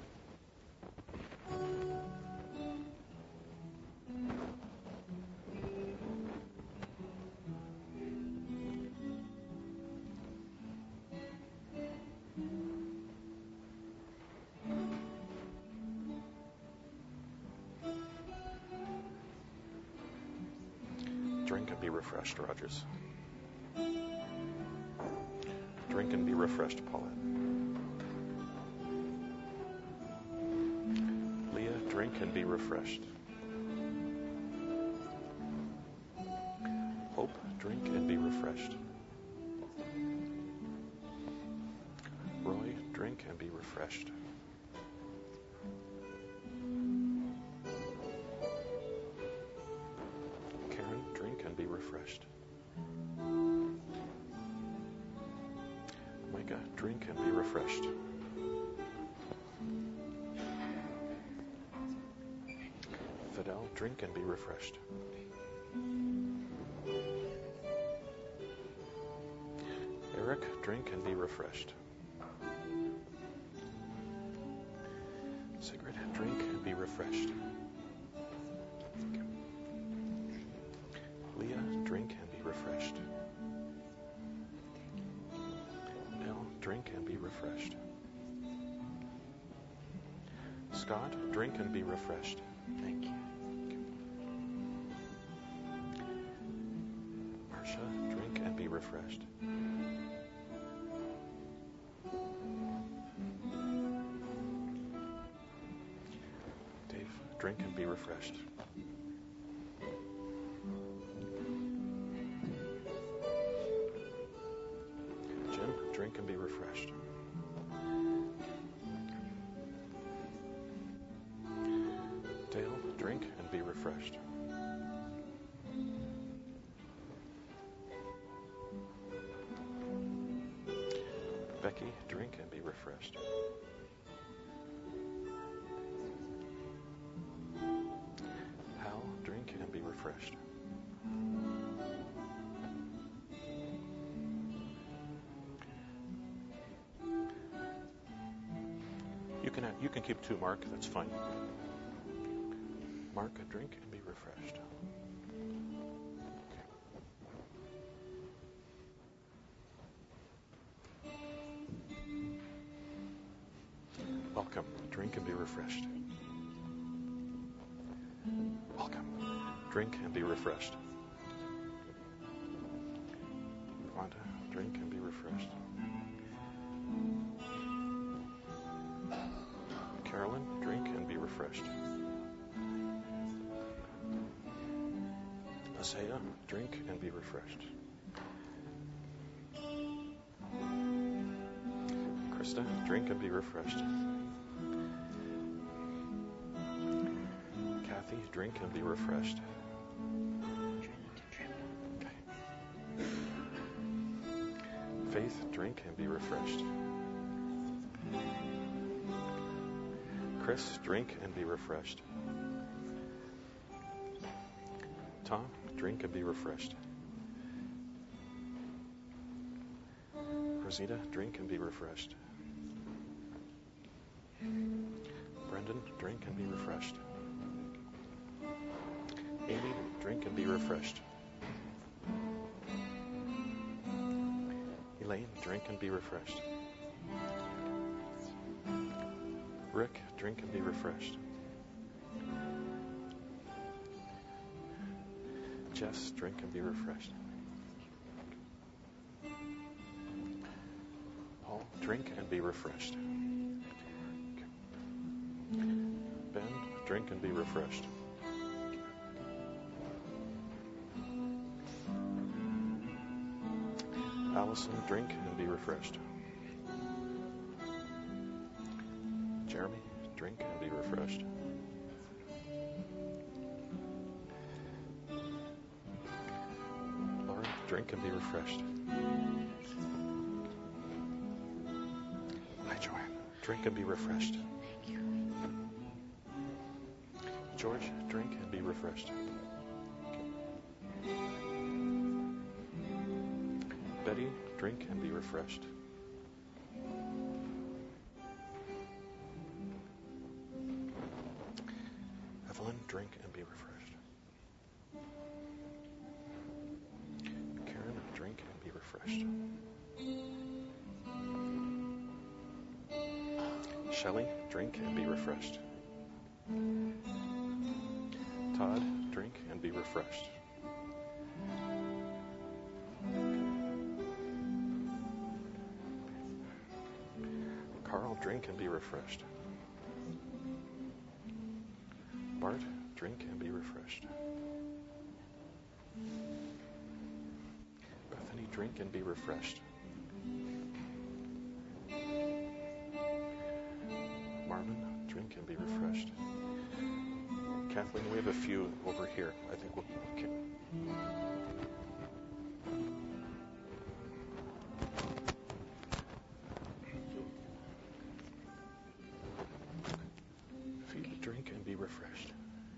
Drink and be refreshed, Rogers. Drink and be refreshed, Paulette. Leah, drink and be refreshed. Hope, drink and be refreshed. Roy, drink and be refreshed. Karen, drink and be refreshed. Micah, drink and be refreshed. Fidel, drink and be refreshed. Eric, drink and be refreshed. Sigrid, drink and be refreshed. Leah, drink and be refreshed. Nell, drink and be refreshed. Scott, drink and be refreshed. Thank you. Marcia, drink and be refreshed. Dave, drink and be refreshed. Jim, drink and be refreshed. Dale, drink and be refreshed. Becky, drink and be refreshed. Hal, drink and be refreshed. You can keep 2, Mark. That's fine. Mark, a drink and be refreshed. Welcome. Drink and be refreshed. Welcome. Drink and be refreshed. Wanda, drink and be refreshed. Carolyn, drink and be refreshed. Isaiah, drink and be refreshed. Krista, drink and be refreshed. Kathy, drink and be refreshed. Okay. Faith, drink and be refreshed. Chris, drink and be refreshed. Tom, drink and be refreshed. Rosita, drink and be refreshed. Brendan, drink and be refreshed. Amy, drink and be refreshed. Elaine, drink and be refreshed. Rick, drink and be refreshed. Jess, drink and be refreshed. Paul, drink and be refreshed. Ben, drink and be refreshed. Allison, drink and be refreshed. Jeremy, drink and be refreshed. Laura, drink and be refreshed. Hi, Joanne. Drink and be refreshed. George, drink and be refreshed. Betty, drink and be refreshed. Evelyn, drink and be refreshed. Karen, drink and be refreshed. Shelley, drink and be refreshed. Todd, drink and be refreshed. Carl, drink and be refreshed. Bart, drink and be refreshed. drink and be refreshed. Marvin, drink and be refreshed. Kathleen, we have a few over here. I think we'll... Okay. Feed, drink, and be refreshed.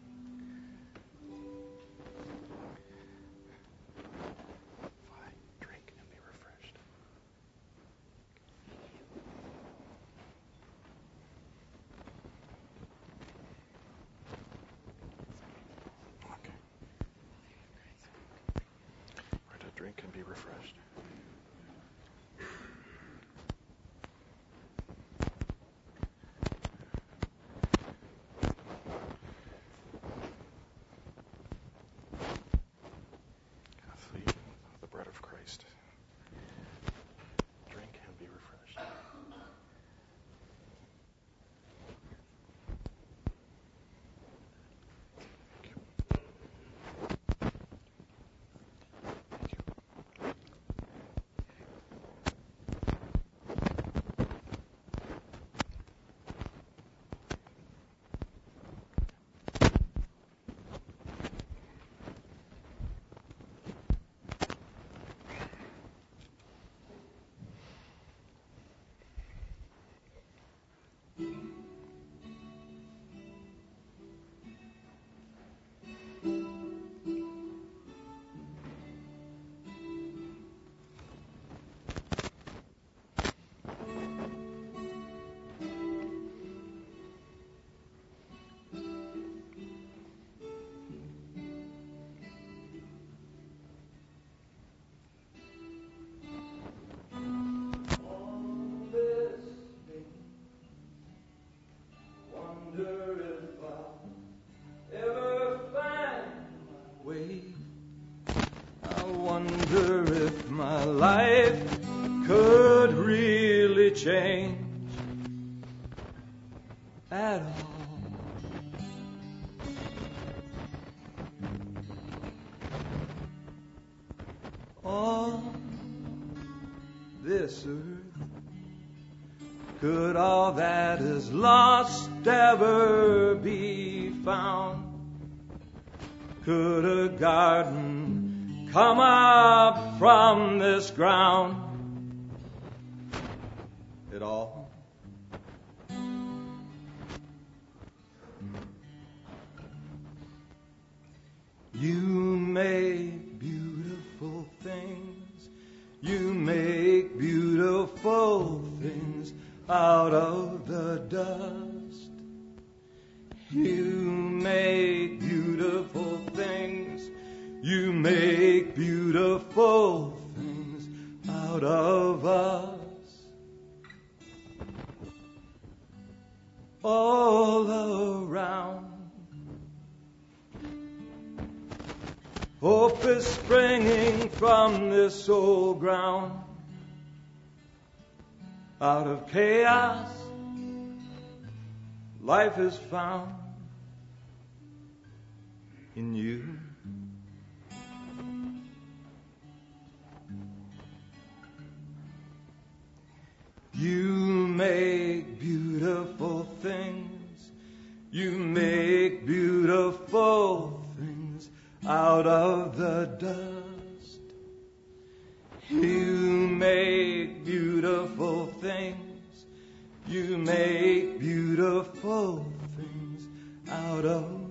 Fine, drink, and be refreshed. Okay. Rita, drink and be refreshed. Kathleen, the bread of Christ. Drink and be refreshed. Thank you. Thank you. I wonder if my life could really change at all. On this earth, could all that is lost ever be found? Could a garden come up from this ground at all? You make beautiful things. You make beautiful things out of the dust. You make beautiful things. You make beautiful things out of us. All around. Hope is springing from this old ground. Out of chaos, life is found in you. You make beautiful things. You make beautiful things out of the dust. You make beautiful things. You make beautiful things out of us.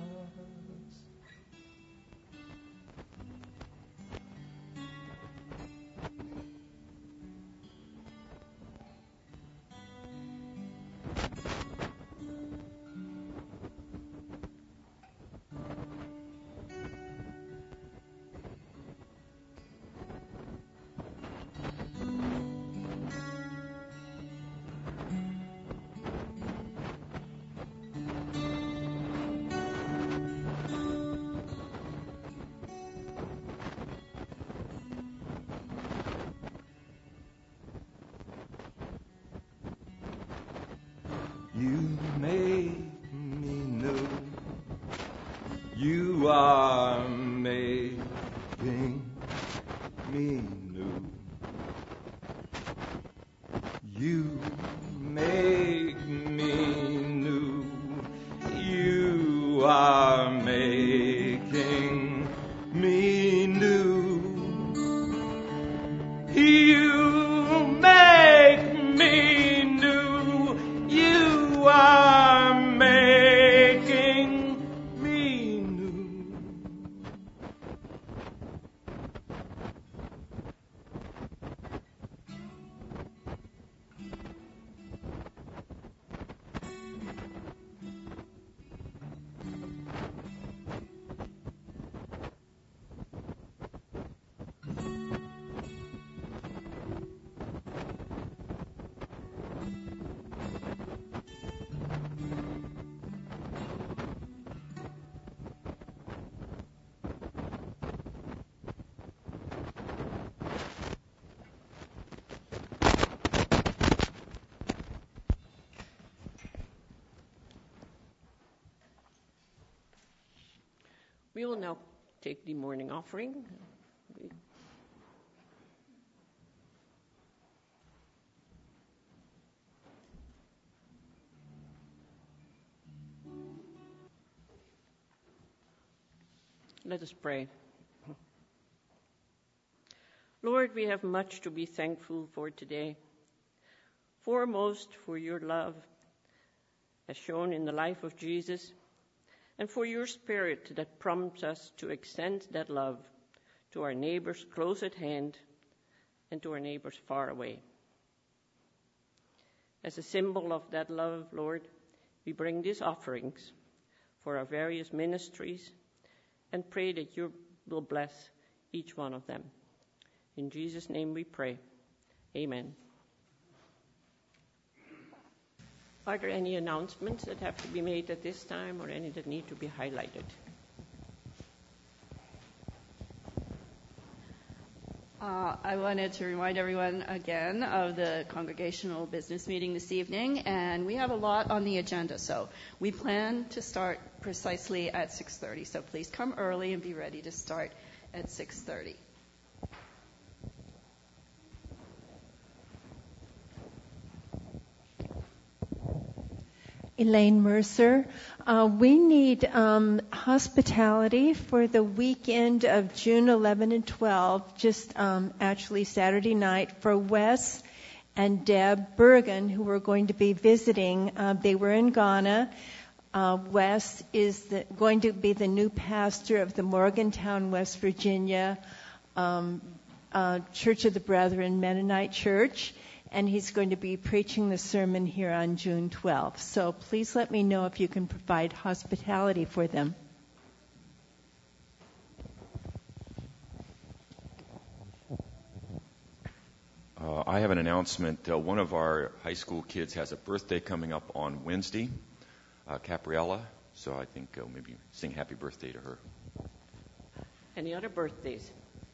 You make me new. You are making me new. You make me new. You are making me new. You make me new. You are making me new. We will now take the morning offering. Let us pray. Lord, we have much to be thankful for today. Foremost, for your love, as shown in the life of Jesus, and for your Spirit that prompts us to extend that love to our neighbors close at hand and to our neighbors far away. As a symbol of that love, Lord, we bring these offerings for our various ministries and pray that you will bless each one of them. In Jesus' name we pray. Amen. Are there any announcements that have to be made at this time or any that need to be highlighted? I wanted to remind everyone again of the congregational business meeting this evening, and we have a lot on the agenda, so we plan to start precisely at 6:30, so please come early and be ready to start at 6:30. Elaine Mercer. We need hospitality for the weekend of June 11 and 12, just actually Saturday night, for Wes and Deb Bergen, who are going to be visiting. They were in Ghana. Wes is going to be the new pastor of the Morgantown, West Virginia Church of the Brethren Mennonite Church. And he's going to be preaching the sermon here on June 12th. So please let me know if you can provide hospitality for them. I have an announcement. One of our high school kids has a birthday coming up on Wednesday, Capriella. So I think maybe sing happy birthday to her. Any other birthdays?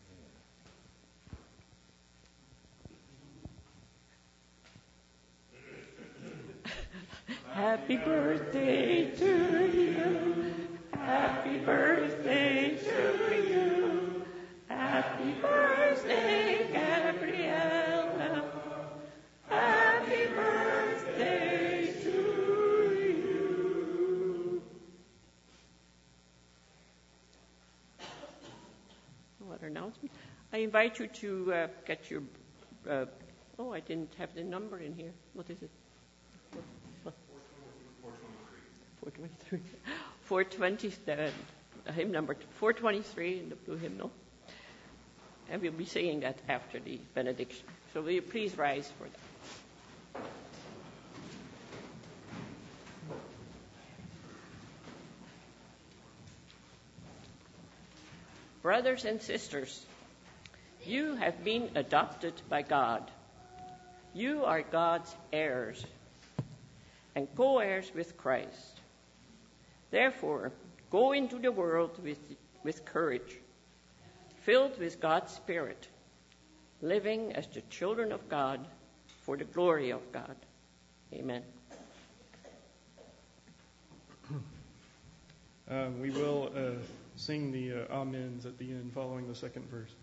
Happy birthday to you. Happy birthday to you. Happy birthday, Gabriella. Happy birthday to you. What announcement? I invite you to get your. I didn't have the number in here. What is it? 423. 420, the hymn number 423 in the blue hymnal. And we'll be singing that after the benediction. So will you please rise for that? Brothers and sisters, you have been adopted by God. You are God's heirs and co-heirs with Christ. Therefore, go into the world with courage, filled with God's Spirit, living as the children of God for the glory of God. Amen. We will sing the amens at the end following the second verse.